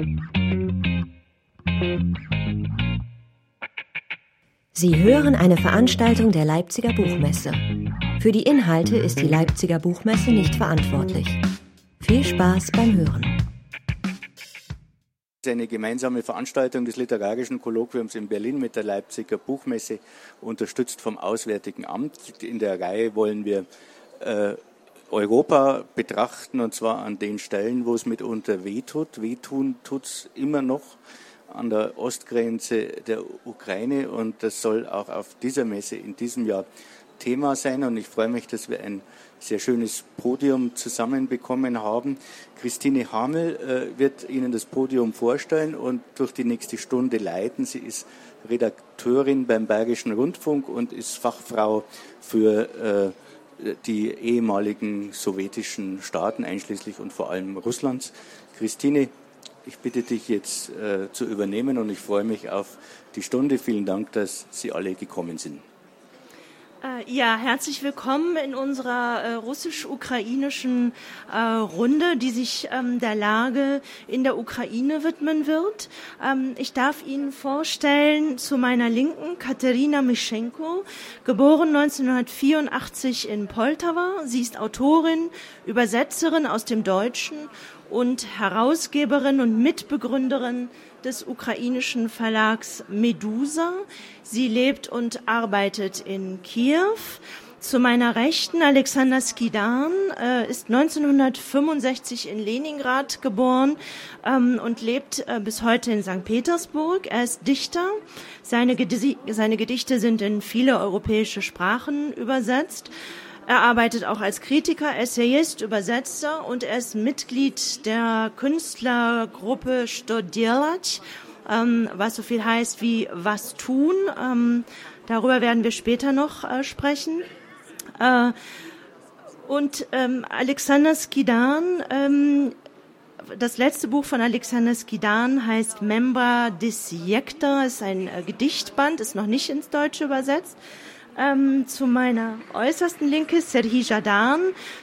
Sie hören eine Veranstaltung der Leipziger Buchmesse. Für die Inhalte ist die Leipziger Buchmesse nicht verantwortlich. Viel Spaß beim Hören. Eine gemeinsame Veranstaltung des Literarischen Kolloquiums in Berlin mit der Leipziger Buchmesse, unterstützt vom Auswärtigen Amt. In der Reihe wollen wir Europa betrachten, und zwar an den Stellen, wo es mitunter wehtut. Wehtun tut es immer noch an der Ostgrenze der Ukraine, und das soll auch auf dieser Messe in diesem Jahr Thema sein, und ich freue mich, dass wir ein sehr schönes Podium zusammenbekommen haben. Christine Hamel wird Ihnen das Podium vorstellen und durch die nächste Stunde leiten. Sie ist Redakteurin beim Bayerischen Rundfunk und ist Fachfrau für die ehemaligen sowjetischen Staaten, einschließlich und vor allem Russlands. Christine, ich bitte dich jetzt zu übernehmen, und ich freue mich auf die Stunde. Vielen Dank, dass Sie alle gekommen sind. Ja, herzlich willkommen in unserer russisch-ukrainischen Runde, die sich der Lage in der Ukraine widmen wird. Ich darf Ihnen vorstellen, zu meiner Linken Katerina Mischenko, geboren 1984 in Poltawa. Sie ist Autorin, Übersetzerin aus dem Deutschen und Herausgeberin und Mitbegründerin des ukrainischen Verlags Medusa. Sie lebt und arbeitet in Kiew. Zu meiner Rechten Alexander Skidan ist 1965 in Leningrad geboren und lebt bis heute in St. Petersburg. Er ist Dichter. Seine Gedichte sind in viele europäische Sprachen übersetzt. Er arbeitet auch als Kritiker, Essayist, Übersetzer, und er ist Mitglied der Künstlergruppe Što dělat, was so viel heißt wie was tun. Darüber werden wir später noch sprechen. Alexander Skidan, das letzte Buch von Alexander Skidan heißt Membra Disjekta, ist ein Gedichtband, ist noch nicht ins Deutsche übersetzt. Zu meiner äußersten Linke Serhii Zhadan,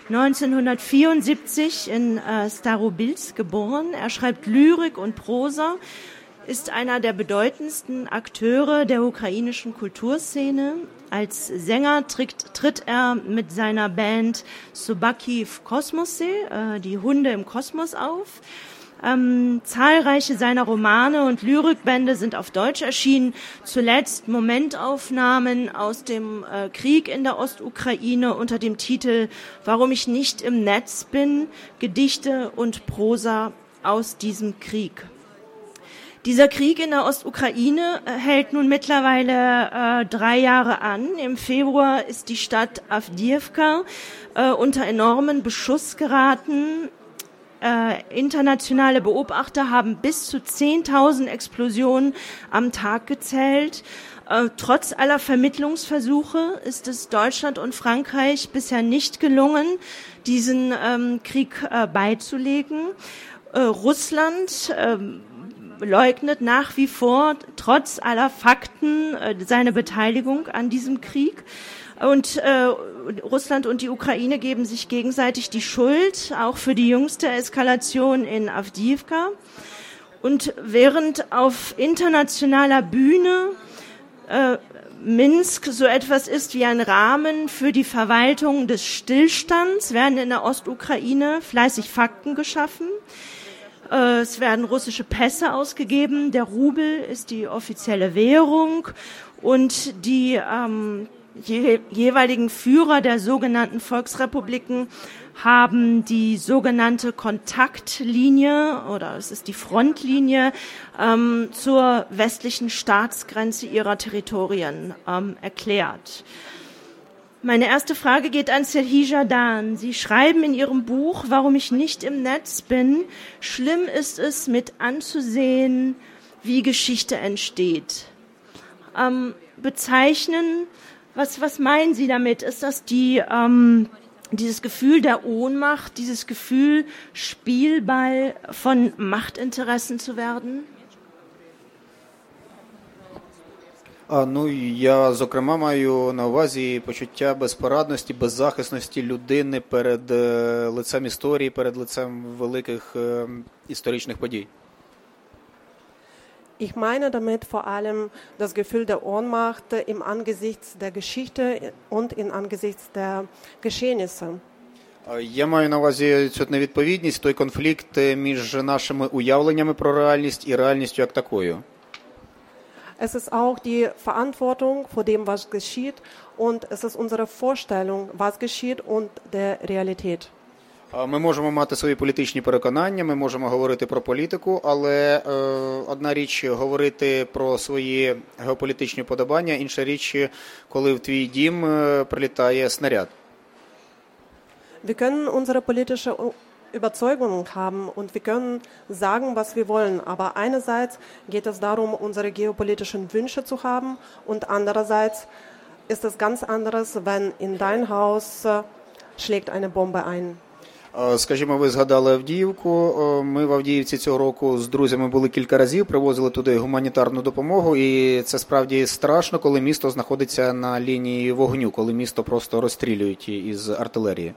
1974 in Starobilsk geboren. Er schreibt Lyrik und Prosa, ist einer der bedeutendsten Akteure der ukrainischen Kulturszene. Als Sänger tritt er mit seiner Band Sobaki v Kosmose, die Hunde im Kosmos, auf. Zahlreiche seiner Romane und Lyrikbände sind auf Deutsch erschienen. Zuletzt Momentaufnahmen aus dem Krieg in der Ostukraine unter dem Titel Warum ich nicht im Netz bin, Gedichte und Prosa aus diesem Krieg. Dieser Krieg in der Ostukraine hält nun mittlerweile 3 Jahre an. Im Februar ist die Stadt Awdijiwka unter enormen Beschuss geraten. Internationale Beobachter haben bis zu 10.000 Explosionen am Tag gezählt. Trotz aller Vermittlungsversuche ist es Deutschland und Frankreich bisher nicht gelungen, diesen Krieg beizulegen. Russland leugnet nach wie vor, trotz aller Fakten, seine Beteiligung an diesem Krieg. Und Russland und die Ukraine geben sich gegenseitig die Schuld, auch für die jüngste Eskalation in Awdijiwka. Und während auf internationaler Bühne Minsk so etwas ist wie ein Rahmen für die Verwaltung des Stillstands, werden in der Ostukraine fleißig Fakten geschaffen. Es werden russische Pässe ausgegeben, der Rubel ist die offizielle Währung, und die jeweiligen Führer der sogenannten Volksrepubliken haben die sogenannte Kontaktlinie, oder es ist die Frontlinie, zur westlichen Staatsgrenze ihrer Territorien erklärt. Meine erste Frage geht an Serhii Zhadan. Sie schreiben in Ihrem Buch, Warum ich nicht im Netz bin, schlimm ist es, mit anzusehen, wie Geschichte entsteht. Bezeichnen, was meinen Sie damit? Ist das dieses Gefühl der Ohnmacht, dieses Gefühl, Spielball von Machtinteressen zu werden? Я, зокрема, маю на увазі почуття безпорадності, беззахисності людини перед лицем історії, перед лицем великих історичних подій. Ich meine damit vor allem das Gefühl der Ohnmacht im Angesichts der Geschichte und im Angesichts der Geschehnisse. Я маю на увазі цю невідповідність, той конфлікт між нашими уявленнями про реальність і реальністю як такою. Es ist auch die Verantwortung vor dem, was geschieht, und es ist unsere Vorstellung, was geschieht und der Realität. Ми можемо мати свої політичні переконання, ми можемо говорити про політику, але одна річ говорити про свої геополітичні подобання, інша річ, коли в твій дім прилітає снаряд. Wir können unsere politische Überzeugungen haben und wir können sagen, was wir wollen. Aber einerseits geht es darum, unsere geopolitischen Wünsche zu haben, und andererseits ist es ganz anderes, wenn in dein Haus schlägt eine Bombe ein. Скажімо, ви згадали Авдіївку. Ми в Авдіївці цього року з друзями були кілька разів, привозили туди гуманітарну допомогу, і це справді страшно, коли місто знаходиться на лінії вогню, коли місто просто розстрілюють із артилерії.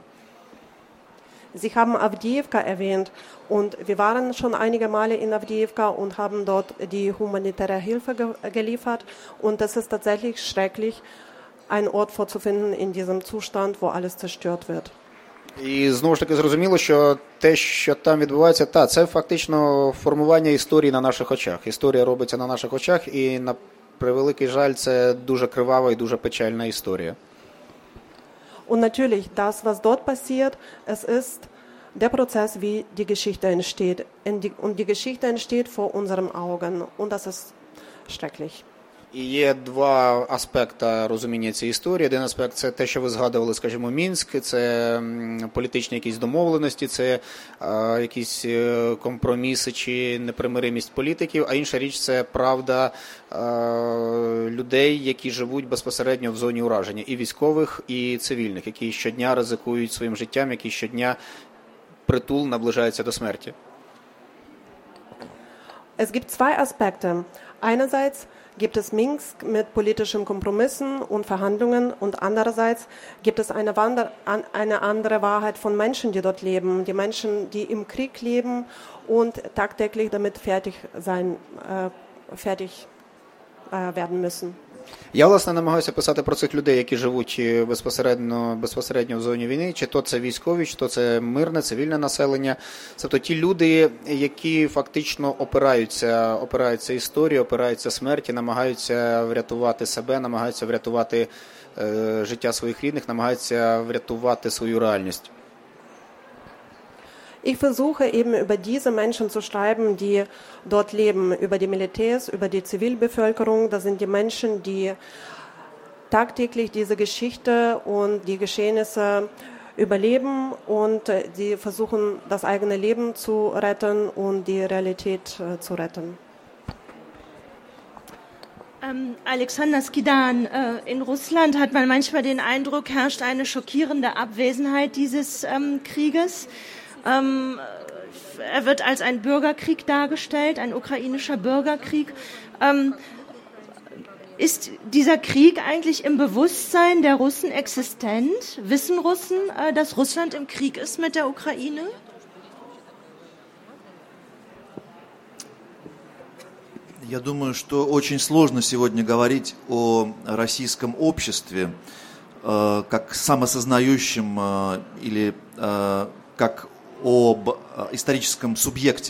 Sie haben Avdiivka erwähnt, und wir waren schon einige Male in Avdiivka und haben dort die humanitäre Hilfe geliefert, und es ist tatsächlich schrecklich, einen Ort vorzufinden in diesem Zustand, wo alles zerstört wird. І знову ж таки зрозуміло, що те, що там відбувається, це фактично формування історії на наших очах. Історія робиться на наших очах, і на превеликий жаль, це дуже кривава і дуже печальна історія. Und natürlich, das, was dort passiert, es ist der Prozess, wie die Geschichte entsteht. Und die Geschichte entsteht vor unseren Augen. Und das ist schrecklich. І є два аспекти розуміння цієї історії. Один аспект – це те, що ви згадували, скажімо, Мінськ, це політичні якісь домовленості, це якісь компроміси чи непримиримість політиків, а інша річ – це правда людей, які живуть безпосередньо в зоні ураження, і військових, і цивільних, які щодня ризикують своїм життям, які щодня притул наближаються до смерті. Es gibt zwei Aspekte. Einerseits gibt es Minsk mit politischen Kompromissen und Verhandlungen, und andererseits gibt es eine andere Wahrheit von Menschen, die dort leben. Die Menschen, die im Krieg leben und tagtäglich damit fertig werden müssen. Я, власне, намагаюся писати про цих людей, які живуть безпосередньо в зоні війни, чи то це військові, чи то це мирне, цивільне населення. Тобто ті люди, які фактично опираються історії, опираються смерті, намагаються врятувати себе, намагаються врятувати життя своїх рідних, намагаються врятувати свою реальність. Ich versuche eben über diese Menschen zu schreiben, die dort leben, über die Militärs, über die Zivilbevölkerung. Das sind die Menschen, die tagtäglich diese Geschichte und die Geschehnisse überleben, und die versuchen, das eigene Leben zu retten und die Realität zu retten. Alexander Skidan, in Russland hat man manchmal den Eindruck, herrscht eine schockierende Abwesenheit dieses Krieges. Er wird als ein Bürgerkrieg dargestellt, ein ukrainischer Bürgerkrieg. Ist dieser Krieg eigentlich im Bewusstsein der Russen existent? Wissen Russen, dass Russland im Krieg ist mit der Ukraine? Я думаю, что очень сложно сегодня говорить о российском обществе как самосознающем или как об историческом субъекте.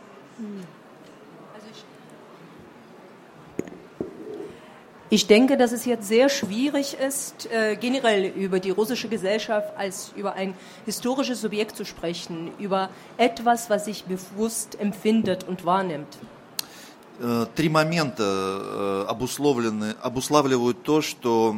Ich denke, dass es jetzt sehr schwierig ist, generell über die russische Gesellschaft als über ein historisches Subjekt zu sprechen, über etwas, was sich bewusst empfindet und wahrnimmt. Три момента обуславливают то, что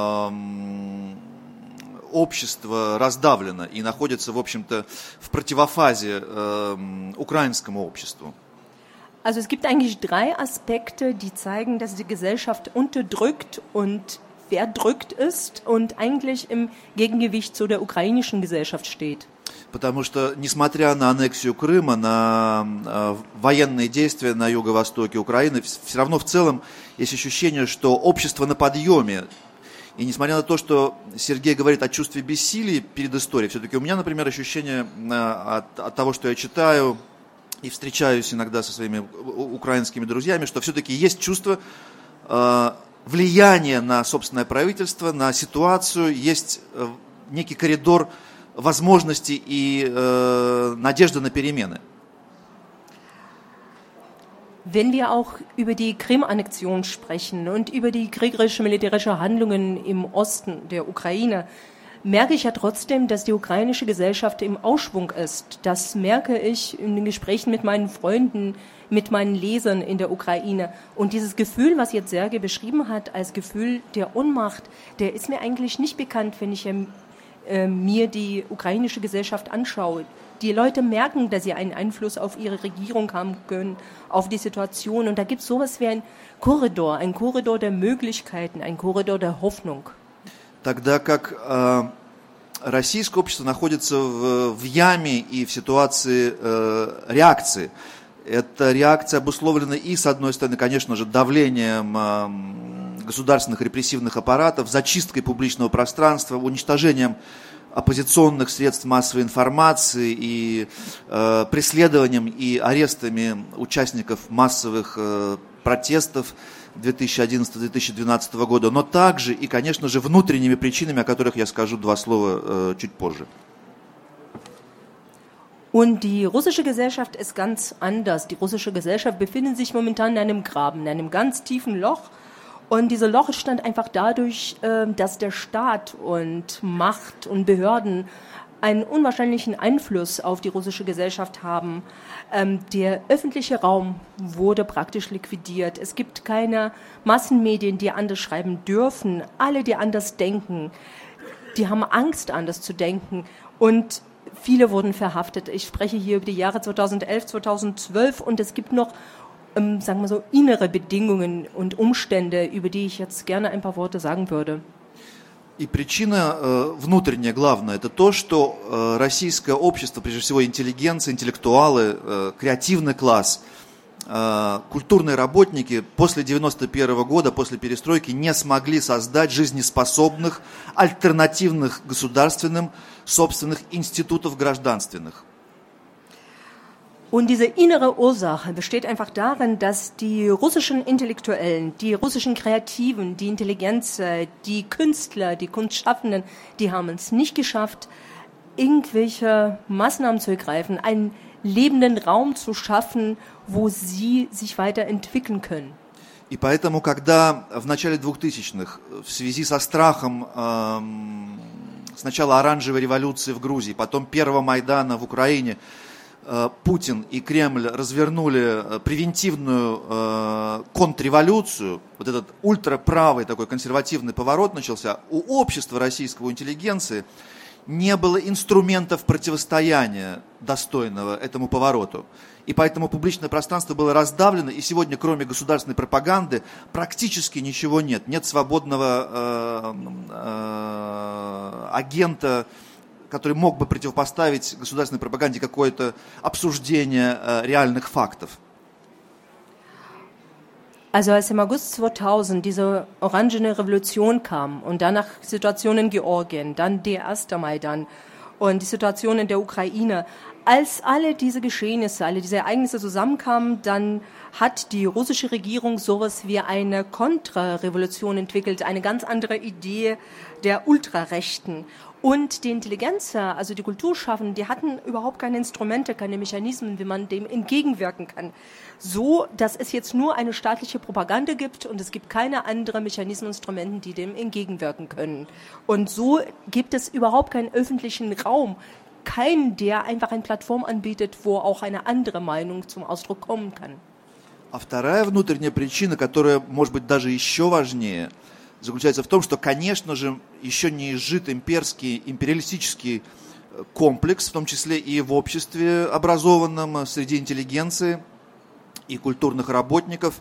общество раздавлено и находится, в общем-то, в противофазе украинскому обществу. Also es gibt eigentlich drei Aspekte, die zeigen, dass die Gesellschaft unterdrückt und verdrückt ist und eigentlich im Gegengewicht zu der ukrainischen Gesellschaft steht. Потому что, несмотря на аннексию Крыма, на военные действия на юго-востоке Украины, все равно в целом есть ощущение, что общество на подъеме. И несмотря на то, что Сергей говорит о чувстве бессилия перед историей, все-таки у меня, например, ощущение от того, что я читаю, и встречаюсь иногда со своими украинскими друзьями, что все-таки есть чувство влияния на собственное правительство, на ситуацию, есть некий коридор возможностей и надежды на перемены. Wenn wir auch über die Krim-Annexion sprechen und über die kriegerische-militärische Handlungen im Osten der Ukraine, merke ich ja trotzdem, dass die ukrainische Gesellschaft im Aufschwung ist. Das merke ich in den Gesprächen mit meinen Freunden, mit meinen Lesern in der Ukraine. Und dieses Gefühl, was jetzt Sergej beschrieben hat, als Gefühl der Ohnmacht, der ist mir eigentlich nicht bekannt, wenn ich mir die ukrainische Gesellschaft anschaue. Die Leute merken, dass sie einen Einfluss auf ihre Regierung haben können, auf die Situation. Und da gibt es sowas wie ein Korridor der Möglichkeiten, ein Korridor der Hoffnung. Тогда как российское общество находится в яме и в ситуации реакции. Эта реакция обусловлена и, с одной стороны, конечно же, давлением государственных репрессивных аппаратов, зачисткой публичного пространства, уничтожением оппозиционных средств массовой информации и преследованием и арестами участников массовых протестов 2011-2012 года, но также и, конечно же, внутренними причинами, о которых я скажу два слова чуть позже. Und die russische Gesellschaft ist ganz anders. Die russische Gesellschaft befindet sich momentan in einem Graben, in einem ganz tiefen Loch. Und dieses Loch entstand einfach dadurch, dass der Staat und Macht und Behörden einen unwahrscheinlichen Einfluss auf die russische Gesellschaft haben. Der öffentliche Raum wurde praktisch liquidiert. Es gibt keine Massenmedien, die anders schreiben dürfen. Alle, die anders denken, die haben Angst, anders zu denken. Und viele wurden verhaftet. Ich spreche hier über die Jahre 2011, 2012 und es gibt noch sagen wir so, innere Bedingungen und Umstände, über die ich jetzt gerne ein paar Worte sagen würde. И причина внутренняя, главная, это то, что российское общество, прежде всего интеллигенция, интеллектуалы, креативный класс, культурные работники после 1991 года, после перестройки, не смогли создать жизнеспособных, альтернативных государственным, собственных институтов гражданственных. Und diese innere Ursache besteht einfach darin, dass die russischen Intellektuellen, die russischen Kreativen, die Intelligenz, die Künstler, die Kunstschaffenden, die haben es nicht geschafft, irgendwelche Maßnahmen zu ergreifen, einen lebenden Raum zu schaffen, wo sie sich weiterentwickeln können. И поэтому, когда в начале 2000-х в связи со страхом сначала оранжевой революции в Грузии, потом первого Майдана в Украине, Путин и Кремль развернули превентивную контрреволюцию, вот этот ультраправый такой консервативный поворот начался, у общества российского, у интеллигенции не было инструментов противостояния достойного этому повороту. И поэтому публичное пространство было раздавлено, и сегодня, кроме государственной пропаганды, практически ничего нет. Нет свободного агента, который мог бы противопоставить государственной пропаганде какое-то обсуждение реальных фактов. Also als im August 2000 diese orangene Revolution kam und danach Situation in Georgien, dann der erste Maidan und die Situation in der Ukraine, als alle diese Geschehnisse, alle diese Ereignisse zusammenkamen, dann hat die russische Regierung sowas wie eine Kontrarevolution entwickelt, eine ganz andere Idee der Ultrarechten. Und die Intelligenz, also die Kulturschaffenden, die hatten überhaupt keine Instrumente, keine Mechanismen, wie man dem entgegenwirken kann. So, dass es jetzt nur eine staatliche Propaganda gibt und es gibt keine anderen Mechanismen, Instrumente, die dem entgegenwirken können. Und so gibt es überhaupt keinen öffentlichen Raum, keinen, der einfach eine Plattform anbietet, wo auch eine andere Meinung zum Ausdruck kommen kann. А вторая внутренняя причина, которая может быть даже еще важнее, заключается в том, что, конечно же, еще не изжит империалистический комплекс, в том числе и в обществе образованном, среди интеллигенции и культурных работников,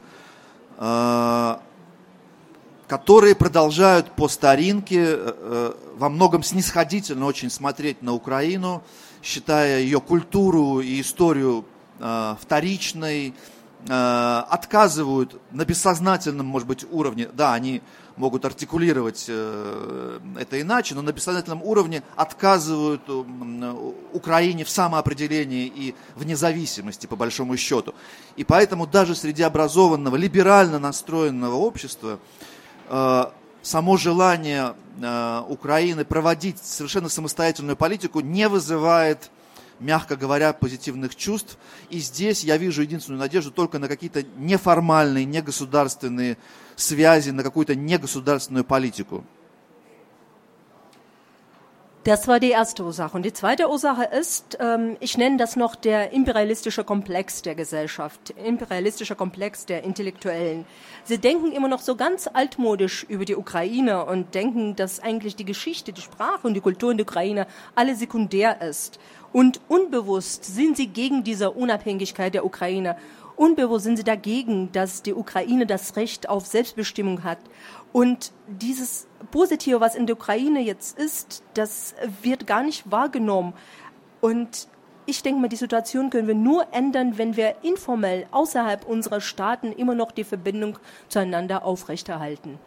которые продолжают по старинке во многом снисходительно очень смотреть на Украину, считая ее культуру и историю вторичной, отказывают на бессознательном, может быть, уровне, да, они могут артикулировать это иначе, но на бессознательном уровне отказывают Украине в самоопределении и в независимости, по большому счету. И поэтому даже среди образованного, либерально настроенного общества само желание Украины проводить совершенно самостоятельную политику не вызывает, мягко говоря, позитивных чувств. И здесь я вижу единственную надежду только на какие-то неформальные, негосударственные связи, на какую-то негосударственную политику. Das war die erste Ursache. Und die zweite Ursache ist, ich nenne das noch der imperialistische Komplex der Gesellschaft, imperialistischer Komplex der Intellektuellen. Sie denken immer noch so ganz altmodisch über die Ukraine und denken, dass eigentlich die Geschichte, die Sprache und die Kultur in der Ukraine alle sekundär ist. Und unbewusst sind sie gegen diese Unabhängigkeit der Ukraine. Unbewusst sind sie dagegen, dass die Ukraine das Recht auf Selbstbestimmung hat. Und dieses Positive, was in der Ukraine jetzt ist, das wird gar nicht wahrgenommen. Und ich denke mal, die Situation können wir nur ändern, wenn wir informell außerhalb unserer Staaten immer noch die Verbindung zueinander aufrechterhalten.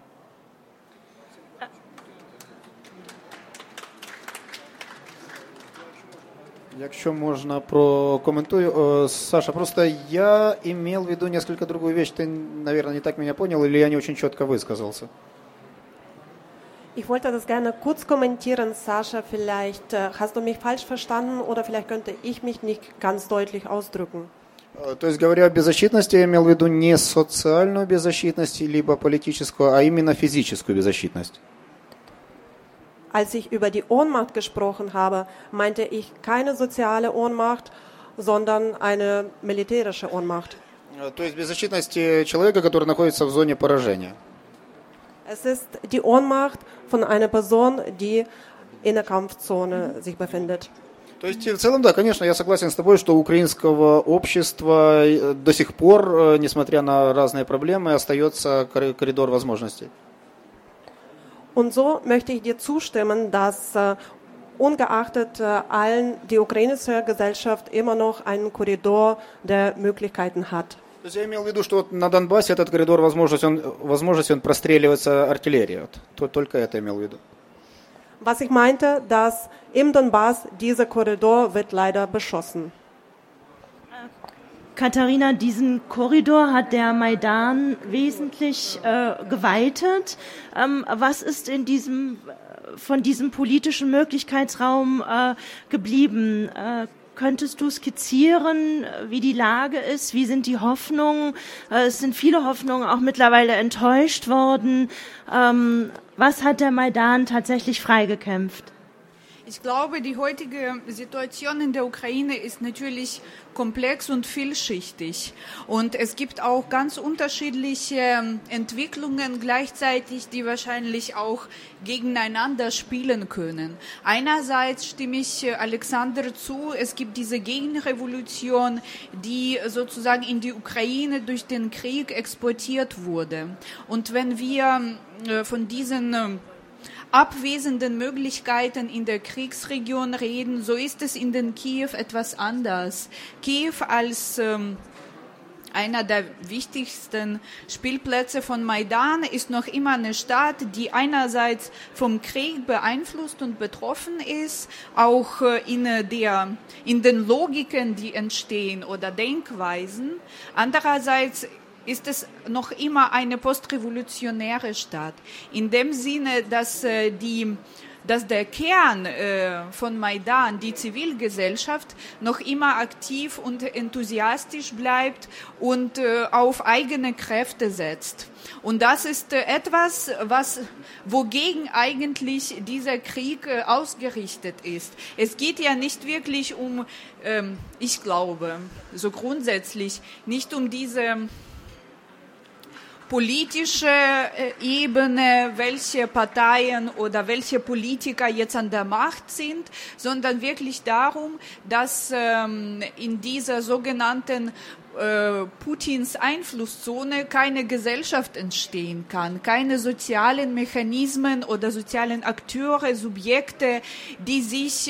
Якщо можно, прокомментую. Саша, просто я имел в виду несколько другую вещь. Ты, наверное, не так меня понял, или я не очень четко высказался? Ich wollte das gerne kurz kommentieren, Sascha. Vielleicht hast du mich falsch verstanden oder vielleicht könnte ich mich nicht ganz deutlich ausdrücken. То есть, говоря о беззащитности, я имел в виду не социальную беззащитность, либо политическую, а именно физическую беззащитность. Als ich über die Ohnmacht gesprochen habe, meinte ich keine soziale Ohnmacht, sondern eine militärische Ohnmacht. То есть беззащитность человека, который находится в зоне поражения. Es ist die Ohnmacht von einer Person, die in der Kampfzone sich befindet. То есть, в целом, да, конечно, я согласен с тобой, что у украинского общества до сих пор, несмотря на разные проблемы, остается коридор возможностей. Und so möchte ich dir zustimmen, dass ungeachtet allen die ukrainische Gesellschaft immer noch einen Korridor der Möglichkeiten hat. То есть я имел в виду, что вот на Донбассе этот коридор возможности он простреливается артиллерией. Вот, только это имел в виду. Was ich meinte, dass im Donbass dieser Korridor wird leider beschossen. Katharina, diesen Korridor hat der Maidan wesentlich geweitet. Was ist von diesem politischen Möglichkeitsraum geblieben? Könntest du skizzieren, wie die Lage ist? Wie sind die Hoffnungen? Es sind viele Hoffnungen auch mittlerweile enttäuscht worden. Was hat der Maidan tatsächlich freigekämpft? Ich glaube, die heutige Situation in der Ukraine ist natürlich komplex und vielschichtig. Und es gibt auch ganz unterschiedliche Entwicklungen gleichzeitig, die wahrscheinlich auch gegeneinander spielen können. Einerseits stimme ich Alexander zu, es gibt diese Gegenrevolution, die sozusagen in die Ukraine durch den Krieg exportiert wurde. Und wenn wir von diesen abwesenden Möglichkeiten in der Kriegsregion reden, so ist es in den Kiew etwas anders. Kiew als einer der wichtigsten Spielplätze von Maidan ist noch immer eine Stadt, die einerseits vom Krieg beeinflusst und betroffen ist, auch in den Logiken, die entstehen oder Denkweisen. Andererseits ist es noch immer eine postrevolutionäre Stadt. In dem Sinne, dass der Kern von Maidan, die Zivilgesellschaft, noch immer aktiv und enthusiastisch bleibt und auf eigene Kräfte setzt. Und das ist etwas, wogegen eigentlich dieser Krieg ausgerichtet ist. Es geht ja nicht wirklich um, ich glaube, so grundsätzlich, nicht um diese politische Ebene, welche Parteien oder welche Politiker jetzt an der Macht sind, sondern wirklich darum, dass in dieser sogenannten Putins Einflusszone keine Gesellschaft entstehen kann, keine sozialen Mechanismen oder sozialen Akteure, Subjekte, die sich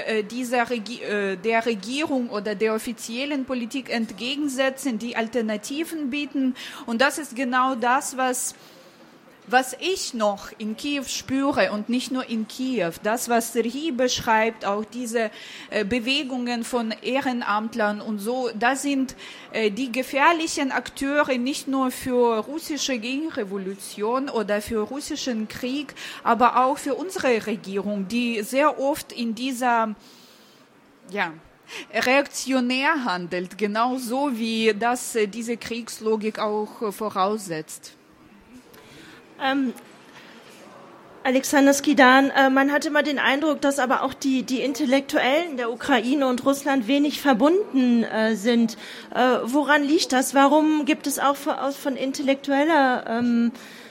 der Regierung oder der offiziellen Politik entgegensetzen, die Alternativen bieten. Und das ist genau das, was ich noch in Kiew spüre und nicht nur in Kiew. Das, was Serhii beschreibt, auch diese Bewegungen von Ehrenamtlern und so, das sind die gefährlichen Akteure nicht nur für russische Gegenrevolution oder für russischen Krieg, aber auch für unsere Regierung, die sehr oft in dieser, reaktionär handelt, genauso wie das diese Kriegslogik auch voraussetzt. Alexander Skidan, man hatte immer den Eindruck, dass aber auch die Intellektuellen der Ukraine und Russland wenig verbunden sind. Woran liegt das? Warum gibt es auch aus intellektuellen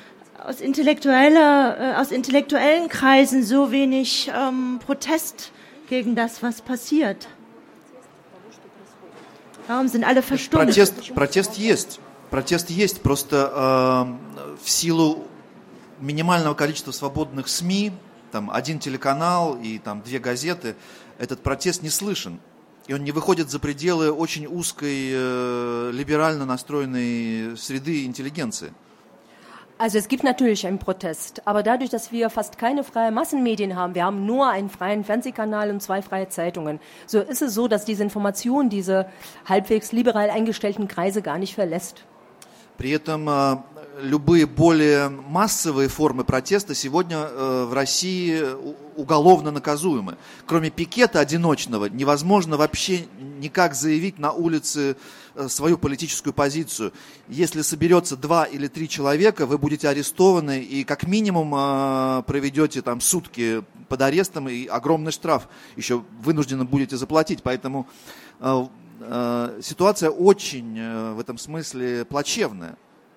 Kreisen so wenig Protest gegen das, was passiert? Warum sind alle verstummt? Протест есть, просто в силу минимального количества свободных СМИ, там один телеканал и там 2 газеты, этот протест не слышен. И он не выходит за пределы очень узкой, либерально настроенной среды интеллигенции. Also es gibt natürlich einen Protest, aber dadurch, dass wir fast keine freien Massenmedien haben, wir haben nur einen freien Fernsehkanal und 2 freie Zeitungen, so ist es so, dass diese Information diese halbwegs liberal eingestellten Kreise gar nicht verlässt. При этом любые более массовые формы протеста сегодня в России уголовно наказуемы. Кроме пикета одиночного невозможно вообще никак заявить на улице свою политическую позицию. Если соберется 2 или 3 человека, вы будете арестованы и как минимум проведете там сутки под арестом и огромный штраф еще вынуждены будете заплатить. Поэтому ситуация очень в этом смысле плачевная.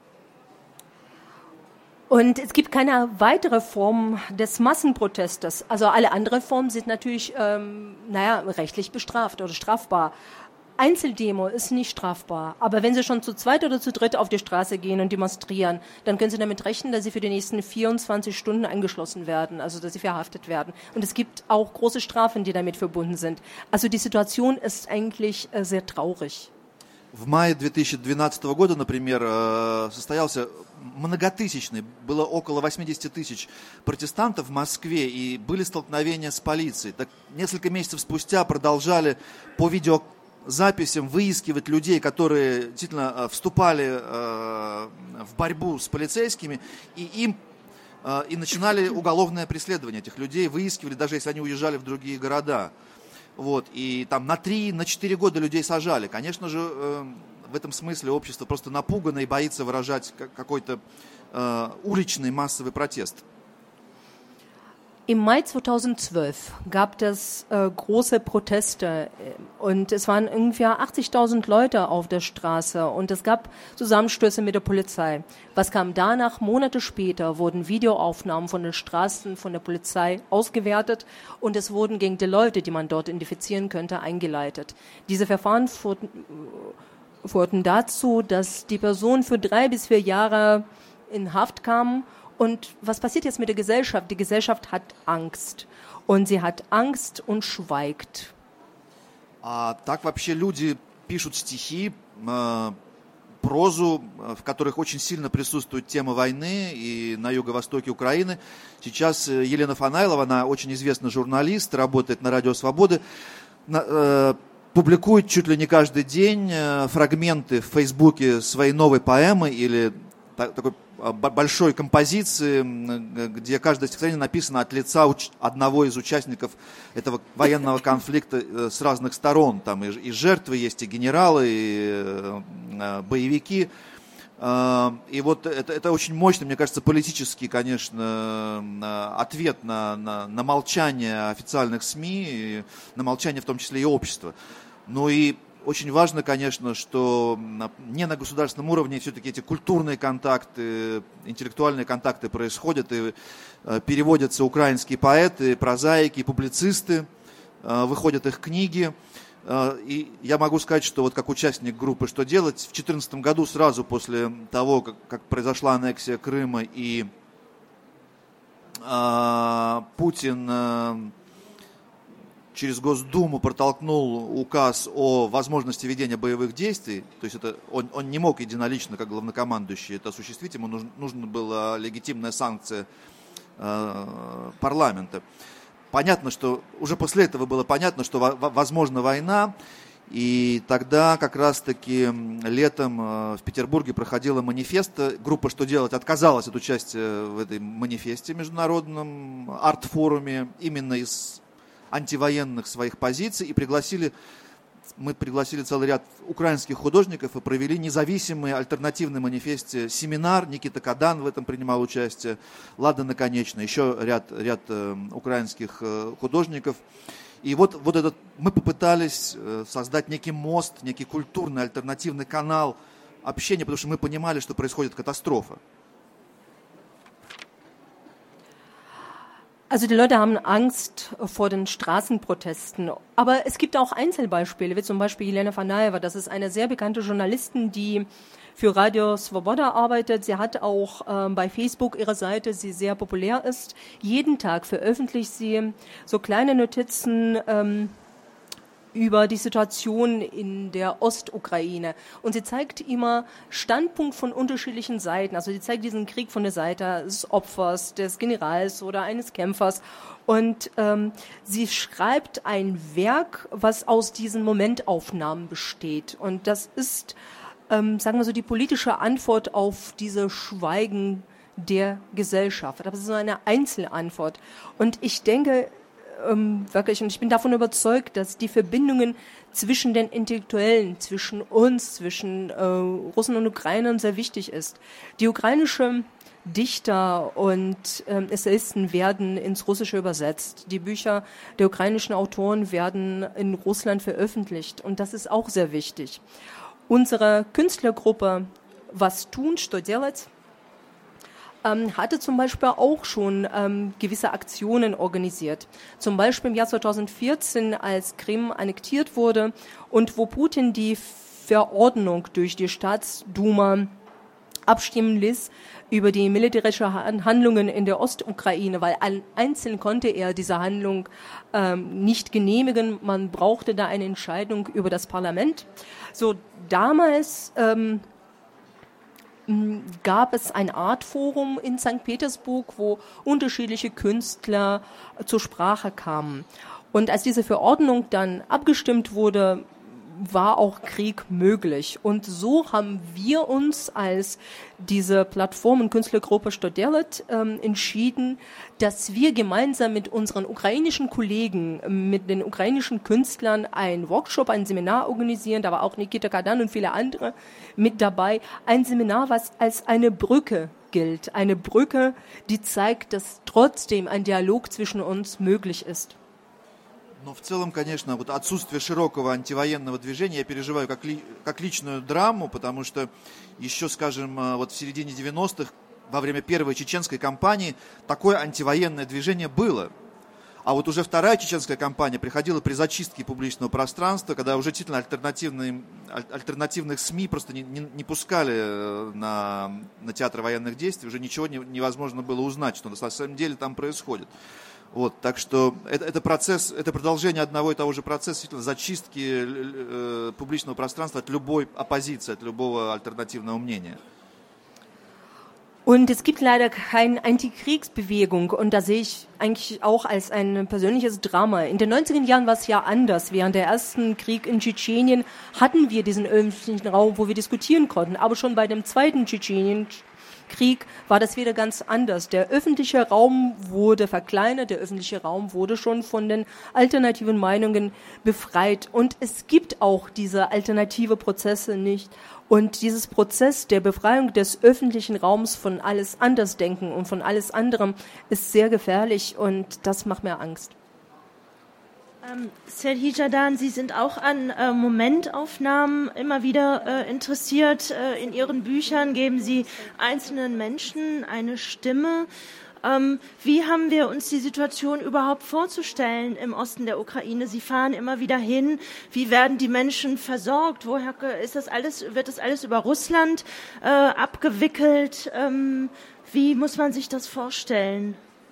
Und es gibt keine weitere Form des Massenprotestes. Also alle anderen Formen sind natürlich rechtlich bestraft oder strafbar. Einzeldemo ist nicht strafbar. Aber wenn Sie schon zu zweit oder zu dritt auf die Straße gehen und demonstrieren, dann können Sie damit rechnen, dass Sie für die nächsten 24 Stunden eingeschlossen werden, also dass Sie verhaftet werden. Und es gibt auch große Strafen, die damit verbunden sind. Also die Situation ist eigentlich sehr traurig. В мае 2012 года, например, состоялся многотысячный, было около 80 тысяч протестантов в Москве, и были столкновения с полицией. Так, несколько месяцев спустя продолжали по видеозаписям выискивать людей, которые действительно вступали в борьбу с полицейскими, и начинали уголовное преследование этих людей, выискивали, даже если они уезжали в другие города. Вот, и там на 3-4 года людей сажали. Конечно же, в этом смысле общество просто напугано и боится выражать какой-то уличный массовый протест. Im Mai 2012 gab es große Proteste und es waren ungefähr 80.000 Leute auf der Straße und es gab Zusammenstöße mit der Polizei. Was kam danach? Monate später wurden Videoaufnahmen von den Straßen von der Polizei ausgewertet und es wurden gegen die Leute, die man dort identifizieren könnte, eingeleitet. Diese Verfahren führten dazu, dass die Person für 3 bis 4 Jahre in Haft kam. Und was passiert jetzt mit der Gesellschaft? Die Gesellschaft hat Angst. Und sie hat Angst und schweigt. А так вообще люди пишут стихи, прозу, в которых очень сильно присутствует тема войны и на юго-востоке Украины. Сейчас Елена Фанайлова, она очень известный журналист, работает на Радио Свободы, публикует чуть ли не каждый день фрагменты в Фейсбуке своей новой поэмы или такой большой композиции, где каждое стихотворение написано от лица одного из участников этого военного конфликта с разных сторон. Там и жертвы есть, и генералы, и боевики. И вот это очень мощный, мне кажется, политический, конечно, ответ на молчание официальных СМИ, на молчание в том числе и общества. Ну и очень важно, конечно, что не на государственном уровне все-таки эти культурные контакты, интеллектуальные контакты происходят, и переводятся украинские поэты, прозаики, публицисты, выходят их книги. И я могу сказать, что вот как участник группы «Что делать», в 2014 году, сразу после того, как произошла аннексия Крыма и Путин через Госдуму протолкнул указ о возможности ведения боевых действий, то есть это он не мог единолично, как главнокомандующий, это осуществить, ему нужна была легитимная санкция парламента. Понятно, что уже после этого было понятно, что возможна война, и тогда как раз-таки летом в Петербурге проходила манифест. Группа «Что делать» отказалась от участия в этой манифесте, международном арт-форуме, именно из антивоенных своих позиций, и мы пригласили целый ряд украинских художников и провели независимый альтернативный манифесте семинар. Никита Кадан в этом принимал участие, Лада Наконечная, еще ряд украинских художников. И вот мы попытались создать некий мост, некий культурный альтернативный канал общения, потому что мы понимали, что происходит катастрофа. Also die Leute haben Angst vor den Straßenprotesten, aber es gibt auch Einzelbeispiele, wie zum Beispiel Jelena Fanaeva. Das ist eine sehr bekannte Journalistin, die für Radio Svoboda arbeitet. Sie hat auch bei Facebook ihre Seite, die sehr populär ist. Jeden Tag veröffentlicht sie so kleine Notizen über die Situation in der Ostukraine. Und sie zeigt immer Standpunkt von unterschiedlichen Seiten. Also sie zeigt diesen Krieg von der Seite des Opfers, des Generals oder eines Kämpfers. Und sie schreibt ein Werk, was aus diesen Momentaufnahmen besteht. Und das ist, sagen wir so, die politische Antwort auf diese Schweigen der Gesellschaft. Aber es ist so eine Einzelantwort. Und ich denke, wirklich, und ich bin davon überzeugt, dass die Verbindungen zwischen den Intellektuellen, zwischen uns, zwischen Russen und Ukrainern sehr wichtig ist. Die ukrainischen Dichter und Essayisten werden ins Russische übersetzt. Die Bücher der ukrainischen Autoren werden in Russland veröffentlicht und das ist auch sehr wichtig. Unsere Künstlergruppe Was tun, Что делать? Hatte zum Beispiel auch schon gewisse Aktionen organisiert. Zum Beispiel im Jahr 2014, als Krim annektiert wurde und wo Putin die Verordnung durch die Staatsduma abstimmen ließ über die militärischen Handlungen in der Ostukraine, weil einzeln konnte er diese Handlung nicht genehmigen. Man brauchte da eine Entscheidung über das Parlament. So damals gab es ein Artforum in St. Petersburg, wo unterschiedliche Künstler zur Sprache kamen. Und als diese Verordnung dann abgestimmt wurde, war auch Krieg möglich. Und so haben wir uns als diese Plattform und Künstlergruppe Что делать entschieden, dass wir gemeinsam mit unseren ukrainischen Kollegen, mit den ukrainischen Künstlern einen Workshop, ein Seminar organisieren. Da war auch Nikita Kadan und viele andere mit dabei. Ein Seminar, was als eine Brücke gilt. Eine Brücke, die zeigt, dass trotzdem ein Dialog zwischen uns möglich ist. Но в целом, конечно, вот отсутствие широкого антивоенного движения я переживаю как личную драму, потому что еще, скажем, вот в середине 90-х, во время первой чеченской кампании, такое антивоенное движение было. А вот уже вторая чеченская кампания приходила при зачистке публичного пространства, когда уже действительно альтернативных СМИ просто не пускали на театр военных действий, уже ничего невозможно было узнать, что на самом деле там происходит. Вот, так что это процесс, это продолжение одного и того же процесса зачистки публичного пространства от любой оппозиции, от любого альтернативного мнения. Und es gibt leider keine Antikriegsbewegung und das sehe ich eigentlich auch als ein persönliches Drama. In den 90er Jahren war es ja anders. Während der ersten Krieg in Tschetschenien hatten wir diesen öffentlichen Raum, wo wir diskutieren konnten. Aber schon bei dem zweiten Tschetschenienkrieg war das wieder ganz anders. Der öffentliche Raum wurde verkleinert, der öffentliche Raum wurde schon von den alternativen Meinungen befreit. Und es gibt auch diese alternative Prozesse nicht. Und dieses Prozess der Befreiung des öffentlichen Raums von alles Andersdenken und von alles anderem ist sehr gefährlich und das macht mir Angst. Serhii Jadan, Sie sind auch an Momentaufnahmen immer wieder interessiert. In Ihren Büchern geben Sie einzelnen Menschen eine Stimme. Wie haben wir uns die Situation überhaupt vorzustellen im Osten der Ukraine? Sie fahren immer wieder hin. Wie werden die Menschen versorgt? Woher ist das alles? Wird das alles über Russland abgewickelt? Wie muss man sich das vorstellen?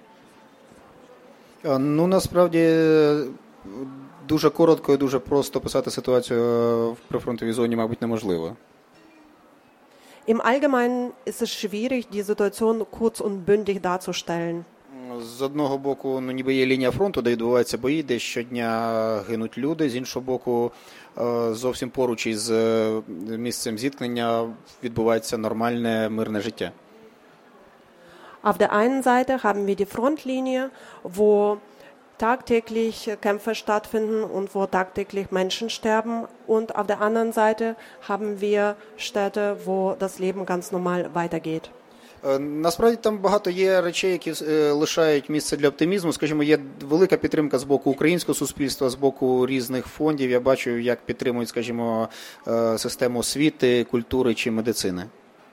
Ну, насправді, дуже коротко і дуже просто описати ситуацію в прифронтовій зоні, мабуть, неможливо. Im Allgemeinen ist es schwierig, die Situation kurz und bündig darzustellen. З одного боку, ніби є лінія фронту, де відбуваються бої, де щодня гинуть люди. З іншого боку, зовсім поруч із місцем зіткнення відбувається нормальне мирне життя. Auf der einen Seite haben wir die Frontlinie, wo tagtäglich Kämpfe stattfinden und wo tagtäglich Menschen sterben. Und auf der anderen Seite haben wir Städte, wo das Leben ganz normal weitergeht. Насправді там багато є речей, які лишають місце для оптимізму. Скажімо, є велика підтримка з боку українського суспільства, з боку різних фондів. Я бачу, як підтримують, скажімо, систему освіти, культури чи медицини.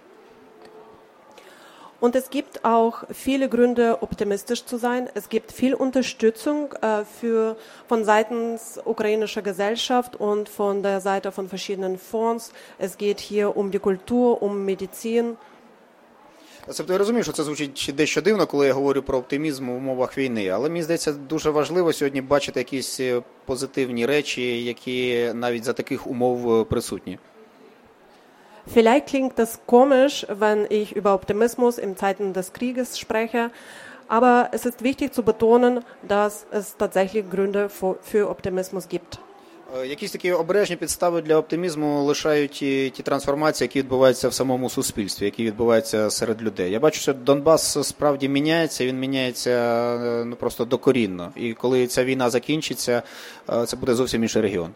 Und es gibt auch viele Gründe, optimistisch zu sein. Es gibt viel Unterstützung von seitens ukrainischer Gesellschaft und von der Seite von verschiedenen Fonds. Es geht hier um die Kultur, um Medizin. Тобто я розумію, що це звучить дещо дивно, коли я говорю про оптимізм в умовах війни, але мені здається, дуже важливо сьогодні бачити якісь позитивні речі, які навіть за таких умов присутні. Vielleicht klingt das komisch, wenn ich über Optimismus in Zeiten des Krieges spreche, aber es ist wichtig zu betonen, dass es tatsächlich Gründe für Optimismus gibt. Якісь такі обережні підстави для оптимізму лишають ті трансформації, які відбуваються в самому суспільстві, які відбуваються серед людей. Я бачу, що Донбас справді міняється, він міняється просто докорінно. І коли ця війна закінчиться, це буде зовсім інший регіон.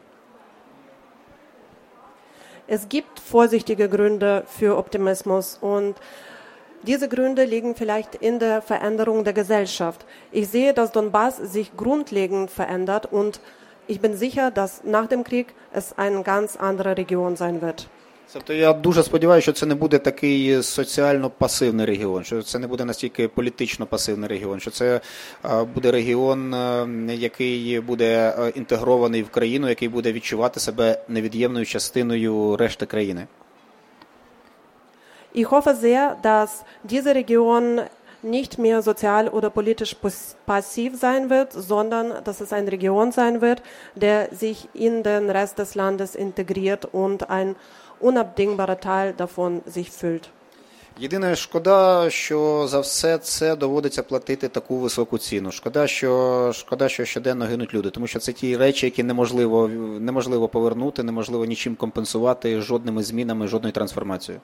Es gibt vorsichtige Gründe für Optimismus und diese Gründe liegen vielleicht in der Veränderung der Gesellschaft. Ich sehe, dass Donbass sich grundlegend verändert und ich bin sicher, dass nach dem Krieg es eine ganz andere Region sein wird. Тобто я дуже сподіваюся, що це не буде такий соціально пасивний регіон, що це не буде настільки політично пасивний регіон, що це буде регіон, який буде інтегрований в країну, який буде відчувати себе невід'ємною частиною решти країни. Ich hoffe sehr, dass diese Region nicht mehr sozial oder politisch passiv sein wird, sondern dass es eine Region sein wird, der sich in den Rest des Landes integriert und ein unabdingbarer Teil davon sich fühlt. Єдине, шкода, що за все це доводиться платити таку високу ціну. Шкода, що щоденно гинуть люди, тому що це ті речі, які неможливо повернути, неможливо нічим компенсувати, жодними змінами, жодною трансформацією.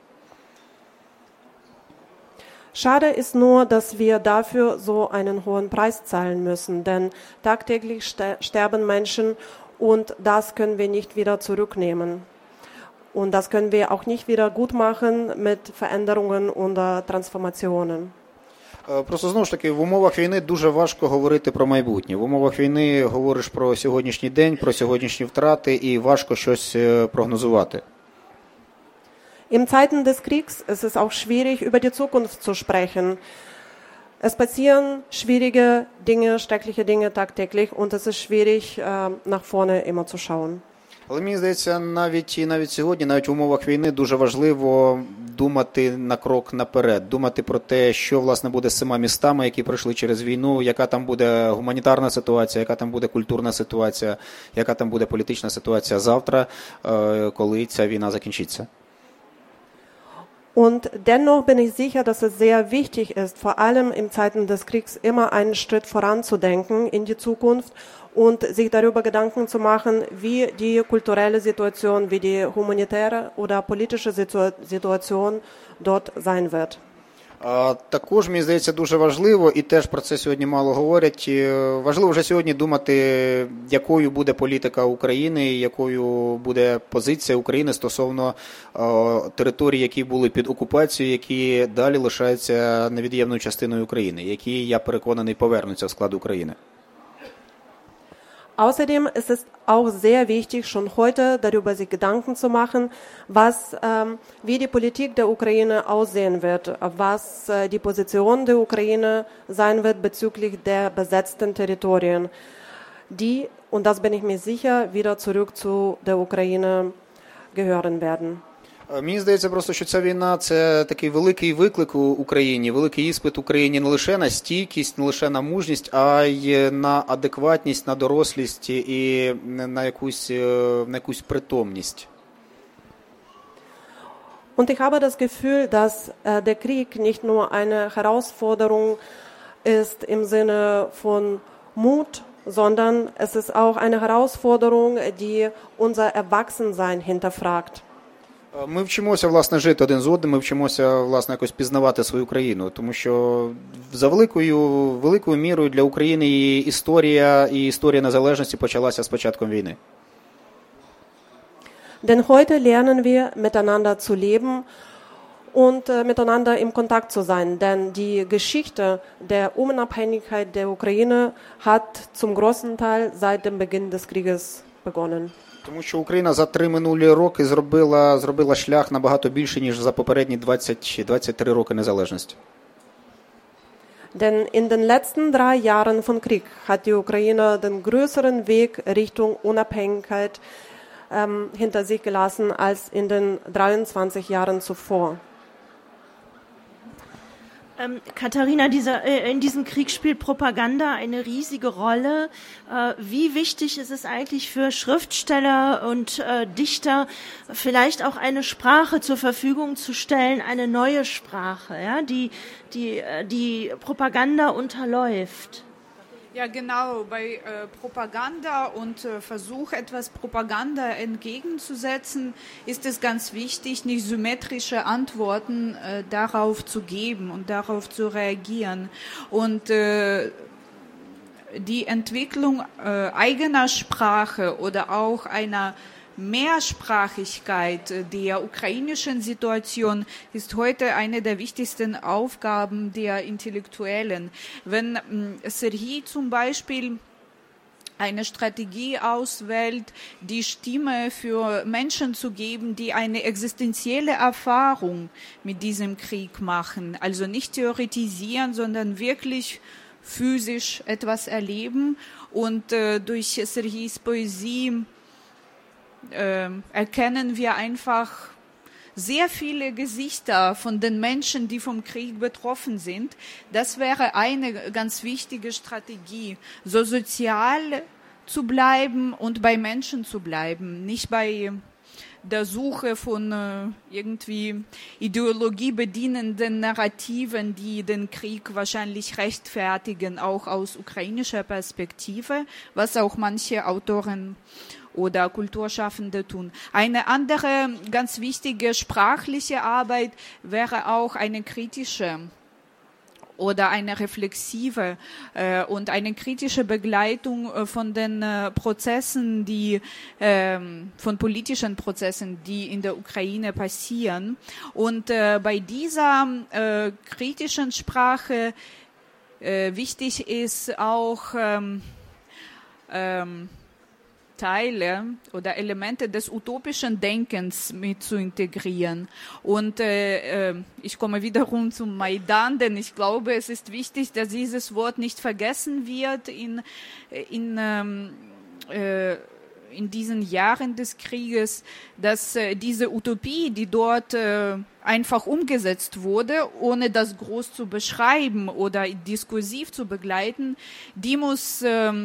Schade ist nur, dass wir dafür so einen hohen Preis zahlen müssen, denn tagtäglich sterben Menschen und das können wir nicht wieder zurücknehmen. Und das können wir auch nicht wieder gut machen mit Veränderungen oder Transformationen. Просто, знову ж таки, в умовах війни дуже важко говорити про майбутнє. В умовах війни говориш про сьогоднішній день, про сьогоднішні втрати і важко щось прогнозувати. In Zeiten des Kriegs ist es auch schwierig, über die Zukunft zu sprechen. Es passieren schwierige Dinge, schreckliche Dinge tagtäglich und es ist schwierig, nach vorne immer zu schauen. Але мені здається, навіть сьогодні, навіть в умовах війни, дуже важливо думати на крок наперед, думати про те, що, власне, буде з цими містами, які пройшли через війну, яка там буде гуманітарна ситуація, яка там буде культурна ситуація, яка там буде політична ситуація завтра, коли ця війна закінчиться. Und dennoch bin ich sicher, dass es sehr wichtig ist, vor allem in Zeiten des Kriegs immer einen Schritt voranzudenken in die Zukunft und sich darüber Gedanken zu machen, wie die kulturelle Situation, wie die humanitäre oder politische Situation dort sein wird. Також, мені здається, дуже важливо, і теж про це сьогодні мало говорять, важливо вже сьогодні думати, якою буде політика України, якою буде позиція України стосовно територій, які були під окупацією, які далі лишаються невід'ємною частиною України, які, я переконаний, повернуться в склад України. Außerdem ist es auch sehr wichtig, schon heute darüber sich Gedanken zu machen, wie die Politik der Ukraine aussehen wird, was die Position der Ukraine sein wird bezüglich der besetzten Territorien, die, und das bin ich mir sicher, wieder zurück zu der Ukraine gehören werden. Мені здається просто, що ця війна – це такий великий виклик Україні, великий іспит Україні не лише на стійкість, не лише на мужність, а й на адекватність, на дорослість і на якусь притомність. Und ich habe das Gefühl, dass der Krieg nicht nur eine Herausforderung ist im Sinne von Mut, sondern es ist auch eine Herausforderung, die unser Erwachsensein hinterfragt. Ми вчимося, власне, жити один з одним, ми вчимося, власне, якось пізнавати свою країну, тому що за великою мірою для України і історія незалежності почалася з початком війни. Denn heute lernen wir, miteinander zu leben und miteinander im Kontakt zu sein. Denn die Geschichte der Unabhängigkeit der Ukraine hat zum großen Teil seit dem Beginn des Krieges begonnen. Тому що Україна за 3 минулі роки зробила шлях набагато більше, ніж за попередні 23 роки незалежності. Denn in den letzten 3 Jahren von Krieg hat die Ukraine den größeren Weg Richtung Unabhängigkeit hinter sich gelassen als in den 23 Jahren zuvor. Katharina, in diesem Krieg spielt Propaganda eine riesige Rolle. Wie wichtig ist es eigentlich für Schriftsteller und Dichter, vielleicht auch eine Sprache zur Verfügung zu stellen, eine neue Sprache, ja, die Propaganda unterläuft? Ja, genau. Bei Propaganda und Versuch, etwas Propaganda entgegenzusetzen, ist es ganz wichtig, nicht symmetrische Antworten darauf zu geben und darauf zu reagieren. Und die Entwicklung eigener Sprache oder auch einer Mehrsprachigkeit der ukrainischen Situation ist heute eine der wichtigsten Aufgaben der Intellektuellen. Wenn Serhii zum Beispiel eine Strategie auswählt, die Stimme für Menschen zu geben, die eine existenzielle Erfahrung mit diesem Krieg machen, also nicht theoretisieren, sondern wirklich physisch etwas erleben und durch Serhiis Poesie erkennen wir einfach sehr viele Gesichter von den Menschen, die vom Krieg betroffen sind. Das wäre eine ganz wichtige Strategie, so sozial zu bleiben und bei Menschen zu bleiben, nicht bei der Suche von irgendwie ideologiebedienenden Narrativen, die den Krieg wahrscheinlich rechtfertigen, auch aus ukrainischer Perspektive, was auch manche Autoren oder Kulturschaffende tun. Eine andere ganz wichtige sprachliche Arbeit wäre auch eine kritische oder eine reflexive und eine kritische Begleitung von den Prozessen, von politischen Prozessen, die in der Ukraine passieren. Und bei dieser kritischen Sprache wichtig ist auch Teile oder Elemente des utopischen Denkens mit zu integrieren. Und ich komme wiederum zum Maidan, denn ich glaube, es ist wichtig, dass dieses Wort nicht vergessen wird in diesen Jahren des Krieges, dass diese Utopie, die dort einfach umgesetzt wurde, ohne das groß zu beschreiben oder diskursiv zu begleiten, die muss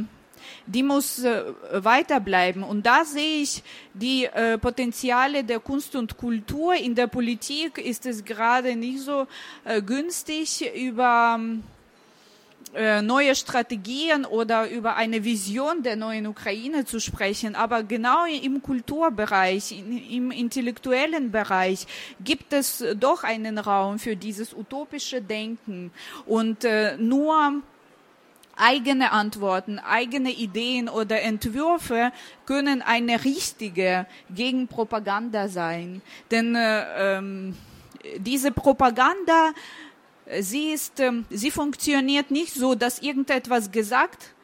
weiterbleiben. Und da sehe ich die Potenziale der Kunst und Kultur. In der Politik ist es gerade nicht so günstig, über neue Strategien oder über eine Vision der neuen Ukraine zu sprechen. Aber genau im Kulturbereich, im intellektuellen Bereich gibt es doch einen Raum für dieses utopische Denken. Und nur eigene Antworten, eigene Ideen oder Entwürfe können eine richtige Gegenpropaganda sein. Denn diese Propaganda, sie funktioniert nicht so, dass irgendetwas gesagt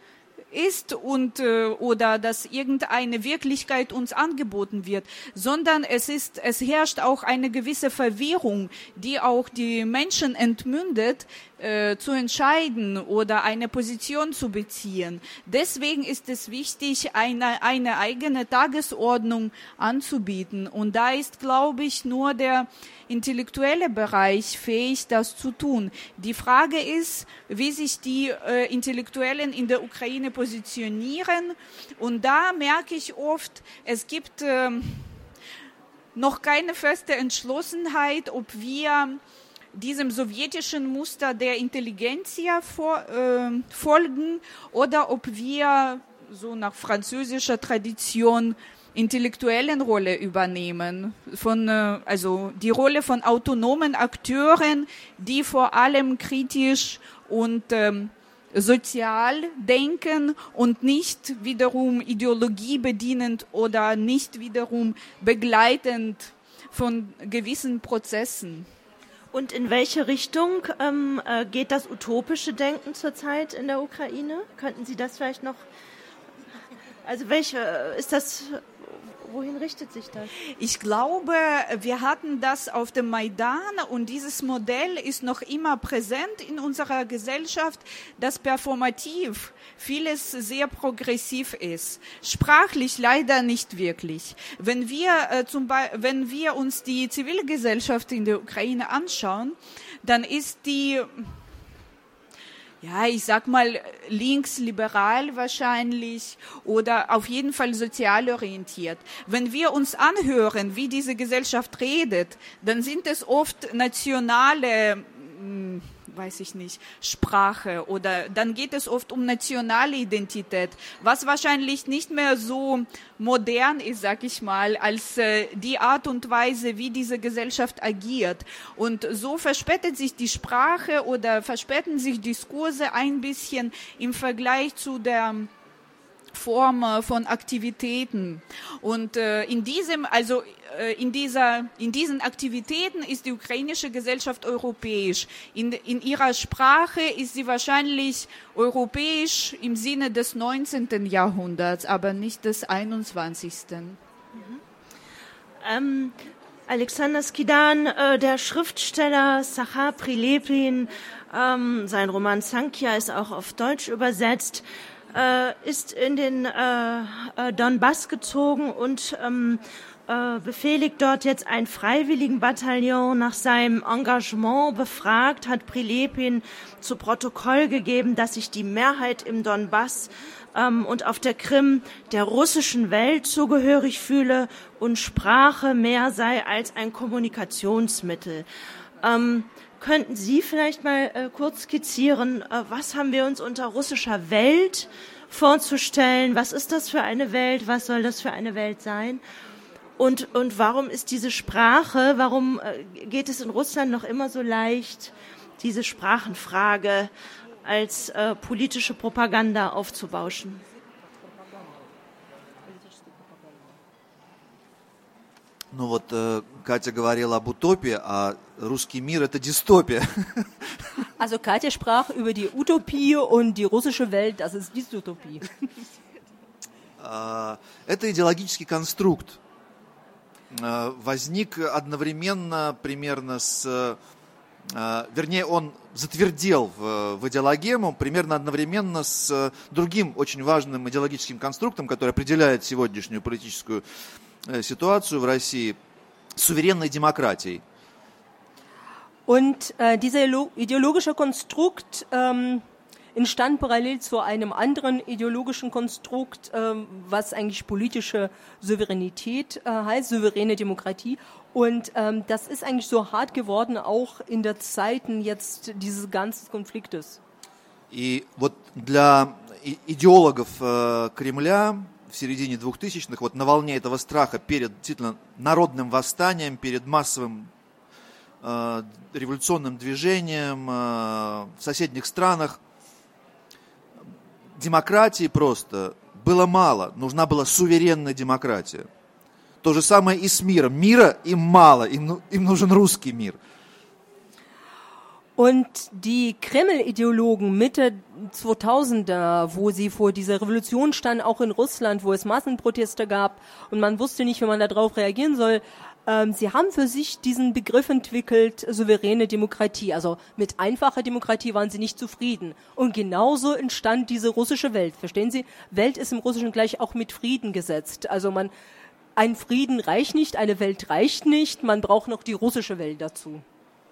ist und oder dass irgendeine Wirklichkeit uns angeboten wird, sondern es herrscht auch eine gewisse Verwirrung, die auch die Menschen entmündet, zu entscheiden oder eine Position zu beziehen. Deswegen ist es wichtig, eine eigene Tagesordnung anzubieten. Und da ist, glaube ich, nur der intellektuelle Bereich fähig, das zu tun. Die Frage ist, wie sich die Intellektuellen in der Ukraine positionieren. Und da merke ich oft, es gibt noch keine feste Entschlossenheit, ob wir diesem sowjetischen Muster der Intelligenzia folgen oder ob wir so nach französischer Tradition intellektuellen Rolle übernehmen, also die Rolle von autonomen Akteuren, die vor allem kritisch und sozial denken und nicht wiederum ideologiebedienend oder nicht wiederum begleitend von gewissen Prozessen. Und in welche Richtung geht das utopische Denken zurzeit in der Ukraine? Könnten Sie das vielleicht noch, also wohin richtet sich das? Ich glaube, wir hatten das auf dem Maidan und dieses Modell ist noch immer präsent in unserer Gesellschaft, dass performativ vieles sehr progressiv ist. Sprachlich leider nicht wirklich. Wenn wir uns die Zivilgesellschaft in der Ukraine anschauen, dann ist die, ja, ich sag mal, linksliberal wahrscheinlich oder auf jeden Fall sozial orientiert. Wenn wir uns anhören, wie diese Gesellschaft redet, dann sind es oft nationale, Sprache oder dann geht es oft um nationale Identität, was wahrscheinlich nicht mehr so modern ist, sag ich mal, als die Art und Weise, wie diese Gesellschaft agiert. Und so verspätet sich die Sprache oder verspäten sich Diskurse ein bisschen im Vergleich zu der Form von Aktivitäten. Und in diesen Aktivitäten ist die ukrainische Gesellschaft europäisch. In ihrer Sprache ist sie wahrscheinlich europäisch im Sinne des 19. Jahrhunderts, aber nicht des 21. Alexander Skidan, der Schriftsteller Sacha Prilepin, sein Roman Sankhya ist auch auf Deutsch übersetzt, ist in den Donbass gezogen und befehligt dort jetzt ein Freiwilligenbataillon. Nach seinem Engagement befragt, hat Prilepin zu Protokoll gegeben, dass sich die Mehrheit im Donbass und auf der Krim der russischen Welt zugehörig fühle und Sprache mehr sei als ein Kommunikationsmittel. Könnten Sie vielleicht mal kurz skizzieren, was haben wir uns unter russischer Welt vorzustellen? Was ist das für eine Welt? Was soll das für eine Welt sein? Und warum ist diese Sprache, warum geht es in Russland noch immer so leicht, diese Sprachenfrage als politische Propaganda aufzubauschen? Ну вот Катя говорила об утопии, а русский мир – это дистопия. Also Katja sprach über die Utopie und die russische Welt, das ist Dystopie. Это идеологический конструкт. Возник одновременно примерно вернее, он затвердел в идеологему примерно одновременно с другим очень важным идеологическим конструктом, который определяет сегодняшнюю политическую ситуацию в России, суверенной демократией. Und dieser ideologische Konstrukt entstand parallel zu einem anderen ideologischen Konstrukt, was eigentlich politische Souveränität heißt, souveräne Demokratie. Und das ist eigentlich so hart geworden, auch in der Zeiten jetzt dieses ganzen Konfliktes. И вот для идеологов Кремля в середине 2000-х, вот на волне этого страха перед действительно народным восстанием, перед массовым революционным движением в соседних странах, демократии просто было мало, нужна была суверенная демократия. То же самое и с миром. Мира им мало, им нужен русский мир. Und die Kreml-Ideologen Mitte 2000er, wo sie vor dieser Revolution standen, auch in Russland, wo es Massenproteste gab und man wusste nicht, wie man darauf reagieren soll, sie haben für sich diesen Begriff entwickelt, souveräne Demokratie. Also mit einfacher Demokratie waren sie nicht zufrieden. Und genauso entstand diese russische Welt. Verstehen Sie? Welt ist im Russischen gleich auch mit Frieden gesetzt. Also ein Frieden reicht nicht, eine Welt reicht nicht, man braucht noch die russische Welt dazu.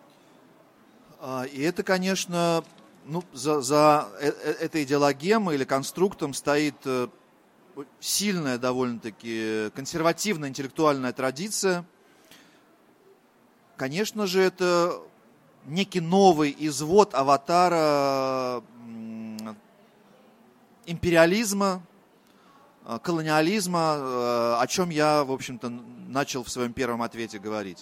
И это, конечно, за этой идеологемой или конструктом стоит сильная довольно-таки консервативная интеллектуальная традиция. Конечно же, это некий новый извод аватара империализма, колониализма, о чем я, в общем-то, начал в своем первом ответе говорить.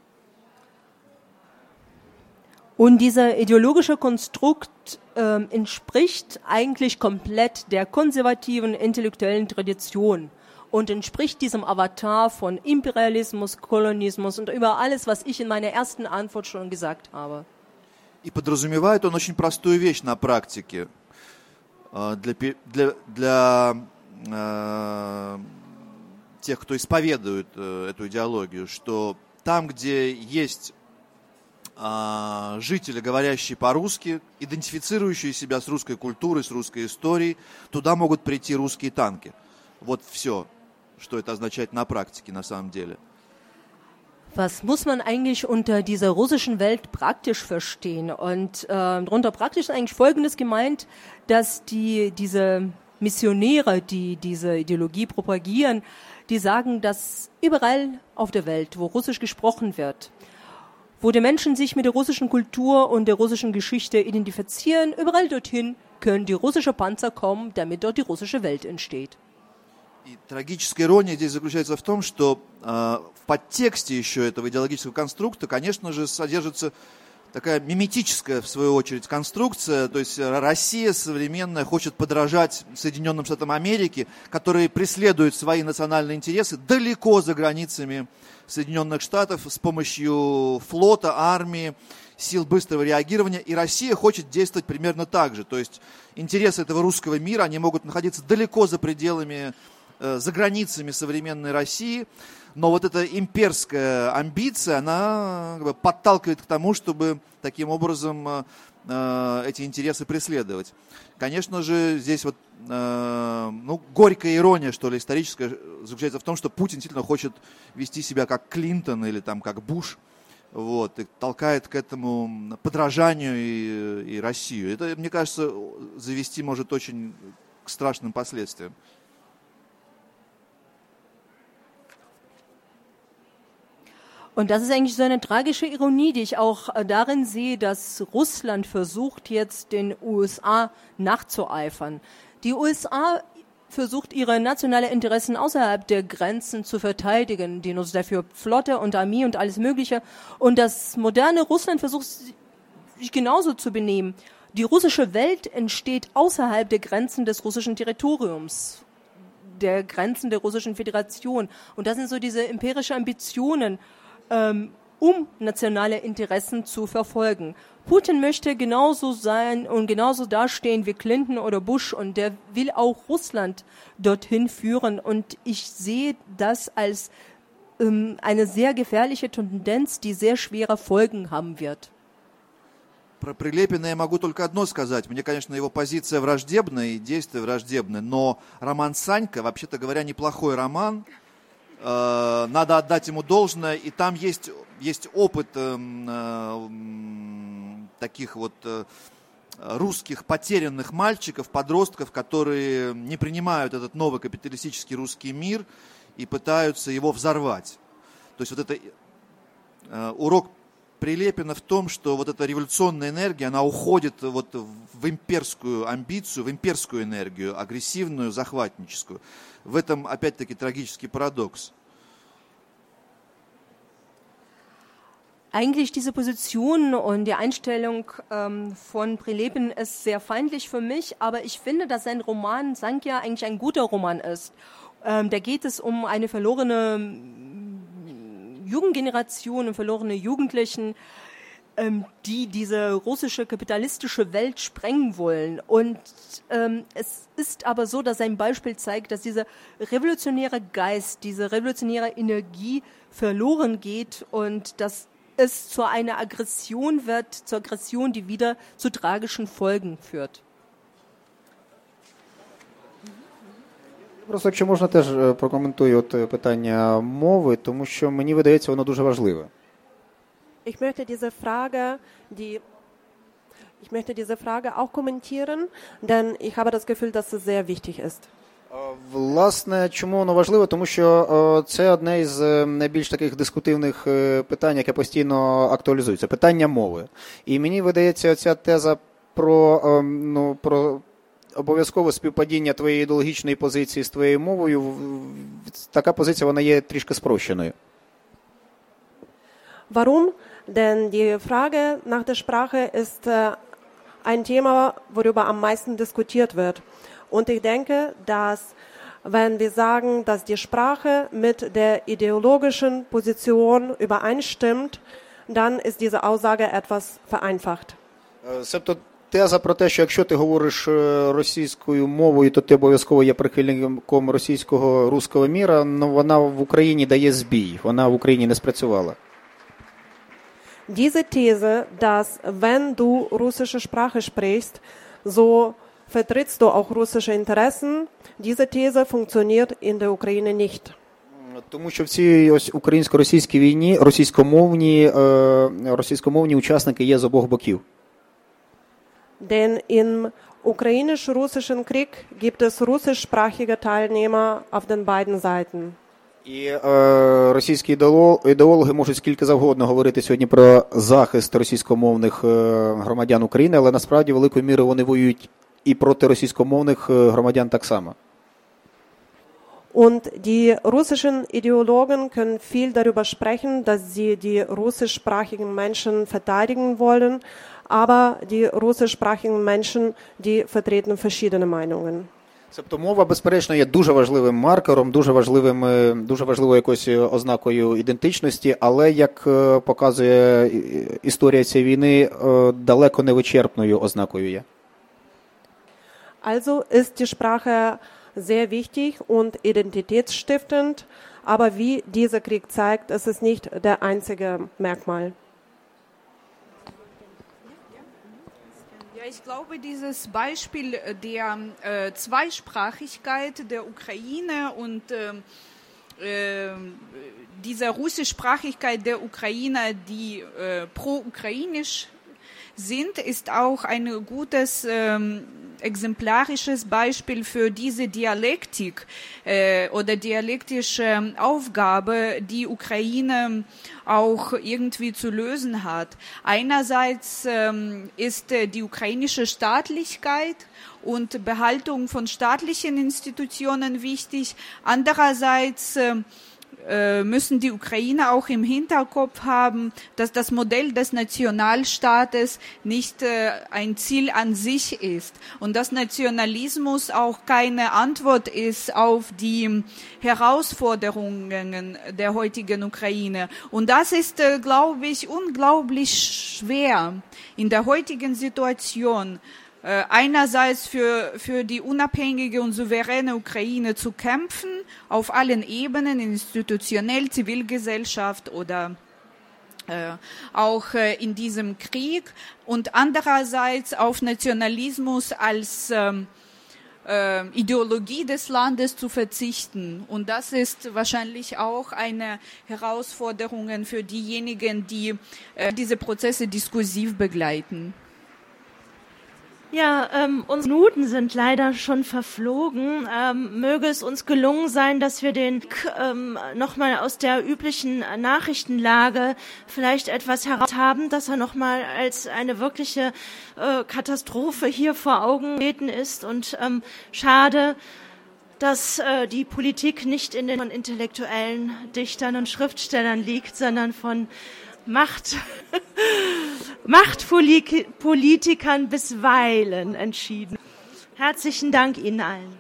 Und dieser ideologische Konstrukt entspricht eigentlich komplett der konservativen intellektuellen Tradition und entspricht diesem Avatar von Imperialismus, Kolonismus und über alles, was ich in meiner ersten Antwort schon gesagt habe. И подразумевает он очень простую вещь на практике. Для тех, кто исповедует эту идеологию, что там, где есть жители, говорящие по-русски, идентифицирующие себя с русской культурой, с русской историей, туда могут прийти русские танки. Вот все, что это означает на практике, на самом деле. Was muss man eigentlich unter dieser russischen Welt praktisch verstehen? Und darunter praktisch ist eigentlich Folgendes gemeint, dass diese Missionäre, die diese Ideologie propagieren, die sagen, dass überall auf der Welt, wo Russisch gesprochen wird, wo die Menschen sich mit der russischen Kultur und der russischen Geschichte identifizieren, überall dorthin können die russischen Panzer kommen, damit dort die russische Welt entsteht. И трагическая ирония здесь заключается в том, что в подтексте еще этого идеологического конструкта, конечно же, содержится такая миметическая, в свою очередь, конструкция. То есть Россия современная хочет подражать Соединенным Штатам Америки, которые преследуют свои национальные интересы далеко за границами Соединенных Штатов с помощью флота, армии, сил быстрого реагирования. И Россия хочет действовать примерно так же. То есть интересы этого русского мира, они могут находиться далеко за пределами, за границами современной России. Но вот эта имперская амбиция, она как бы подталкивает к тому, чтобы таким образом эти интересы преследовать. Конечно же, здесь вот горькая ирония, что ли, историческая, заключается в том, что Путин действительно хочет вести себя как Клинтон или там как Буш, вот, и толкает к этому подражанию и Россию. Это, мне кажется, завести может очень к страшным последствиям. Und das ist eigentlich so eine tragische Ironie, die ich auch darin sehe, dass Russland versucht, jetzt den USA nachzueifern. Die USA versucht, ihre nationalen Interessen außerhalb der Grenzen zu verteidigen. Die nutzt dafür Flotte und Armee und alles Mögliche. Und das moderne Russland versucht, sich genauso zu benehmen. Die russische Welt entsteht außerhalb der Grenzen des russischen Territoriums, der Grenzen der russischen Föderation. Und das sind so diese imperischen Ambitionen, um nationale Interessen zu verfolgen. Putin möchte genauso sein und genauso dastehen wie Clinton oder Bush und der will auch Russland dorthin führen und ich sehe das als eine sehr gefährliche Tendenz, die sehr schwere Folgen haben wird. Про Прилепина я могу только одно сказать. Мне, конечно, его позиция враждебная и действия враждебны, но роман «Санька», вообще-то говоря, неплохой роман. Надо отдать ему должное, и там есть опыт таких вот русских потерянных мальчиков, подростков, которые не принимают этот новый капиталистический русский мир и пытаются его взорвать. То есть вот это урок Прилепина в том, что вот эта революционная энергия, она уходит вот в имперскую амбицию, в имперскую энергию, агрессивную, захватническую. В этом, опять-таки, трагический парадокс. Eigentlich diese Position und die Einstellung von Prilepin ist sehr feindlich für mich, aber ich finde, dass sein Roman Sankhya eigentlich ein guter Roman ist. Da geht es um eine verlorene Jugendgeneration und verlorene Jugendlichen, die diese russische kapitalistische Welt sprengen wollen. Und es ist aber so, dass sein Beispiel zeigt, dass dieser revolutionäre Geist, diese revolutionäre Energie verloren geht und dass es zu einer Aggression wird, zur Aggression, die wieder zu tragischen Folgen führt. Просто, якщо можна, теж прокоментую питання мови, тому що мені видається, воно дуже важливе. Ich möchte diese Frage auch kommentieren, denn ich habe das Gefühl, dass es sehr wichtig ist. Власне, чому воно важливо? Тому що це одне із найбільш таких дискутивних питань, яке постійно актуалізується. Питання мови. І мені видається, ця теза про обов'язкове співпадіння твоєї ідеологічної позиції з твоєю мовою, така позиція, вона є трішки спрощеною. Warum? Denn die Frage nach der Sprache ist ein Thema, worüber am meisten diskutiert wird. Und ich denke, dass wenn wir sagen, dass die Sprache mit der ideologischen Position übereinstimmt, dann ist diese Aussage etwas vereinfacht. Себто теза про те, що якщо ти говориш російською мовою, то ти обов'язково є прихильником руського міра, но вона в Україні дає збій, вона в Україні не спрацювала. Diese These, dass wenn du russische Sprache sprichst, so vertrittst du auch russische Interessen, diese These funktioniert in der Ukraine nicht. Тому що в цій ось українсько-російській війні російськомовні учасники є з обох боків. Denn im ukrainisch-russischen Krieg gibt es russischsprachige Teilnehmer auf den beiden Seiten. І російські ідеологи можуть скільки завгодно говорити сьогодні про захист російськомовних громадян України, але насправді великою мірою вони воюють і проти російськомовних громадян так само. Und die russischen Ideologen können viel darüber sprechen, dass sie die russischsprachigen Menschen verteidigen wollen, aber die russischsprachigen Menschen, die vertreten verschiedene Meinungen. Тобто мова, безперечно, є дуже важливим маркером, дуже важливою якоюсь ознакою ідентичності, але, як показує історія цієї війни, далеко не вичерпною ознакою є. Also ist die Sprache sehr wichtig und identitätsstiftend, aber wie dieser Krieg zeigt, ist es nicht der einzige Merkmal. Ja, ich glaube, dieses Beispiel der Zweisprachigkeit der Ukraine und dieser Russischsprachigkeit der Ukrainer, die pro-ukrainisch sind, ist auch ein gutes exemplarisches Beispiel für diese Dialektik oder dialektische Aufgabe, die Ukraine auch irgendwie zu lösen hat. Einerseits ist die ukrainische Staatlichkeit und Behaltung von staatlichen Institutionen wichtig. Andererseits müssen die Ukrainer auch im Hinterkopf haben, dass das Modell des Nationalstaates nicht ein Ziel an sich ist und dass Nationalismus auch keine Antwort ist auf die Herausforderungen der heutigen Ukraine. Und das ist, glaube ich, unglaublich schwer in der heutigen Situation, einerseits für die unabhängige und souveräne Ukraine zu kämpfen, auf allen Ebenen, institutionell, Zivilgesellschaft oder auch in diesem Krieg, und andererseits auf Nationalismus als Ideologie des Landes zu verzichten. Und das ist wahrscheinlich auch eine Herausforderung für diejenigen, die diese Prozesse diskursiv begleiten. Ja, unsere Minuten sind leider schon verflogen. Möge es uns gelungen sein, dass wir den nochmal aus der üblichen Nachrichtenlage vielleicht etwas heraus haben, dass er nochmal als eine wirkliche Katastrophe hier vor Augen getreten ist. Und schade, dass die Politik nicht in den von intellektuellen Dichtern und Schriftstellern liegt, sondern von Machtpolitikern bisweilen entschieden. Herzlichen Dank Ihnen allen.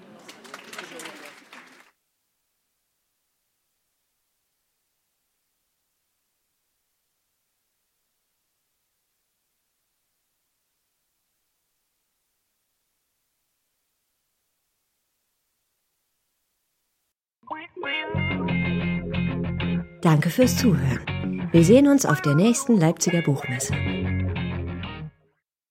Danke fürs Zuhören. Wir sehen uns auf der nächsten Leipziger Buchmesse.